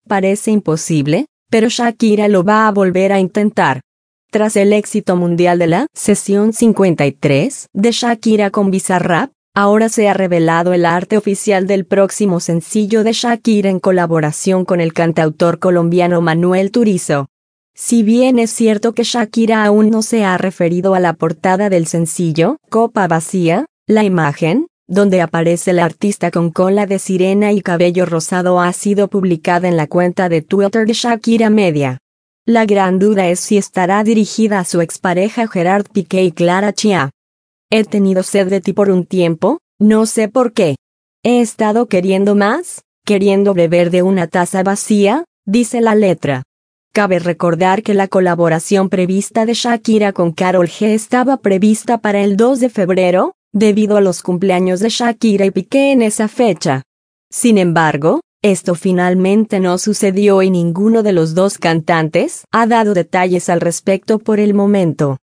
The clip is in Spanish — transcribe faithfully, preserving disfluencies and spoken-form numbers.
Parece imposible, pero Shakira lo va a volver a intentar. Tras el éxito mundial de la sesión cincuenta y tres de Shakira con Bizarrap, ahora se ha revelado el arte oficial del próximo sencillo de Shakira en colaboración con el cantautor colombiano Manuel Turizo. Si bien es cierto que Shakira aún no se ha referido a la portada del sencillo, Copa Vacía, la imagen, donde aparece la artista con cola de sirena y cabello rosado ha sido publicada en la cuenta de Twitter de Shakira Media. La gran duda es si estará dirigida a su expareja Gerard Piqué y Clara Chia. He tenido sed de ti por un tiempo, no sé por qué. He estado queriendo más, queriendo beber de una taza vacía, dice la letra. Cabe recordar que la colaboración prevista de Shakira con Karol G estaba prevista para el dos de febrero, debido a los cumpleaños de Shakira y Piqué en esa fecha. Sin embargo, esto finalmente no sucedió y ninguno de los dos cantantes ha dado detalles al respecto por el momento.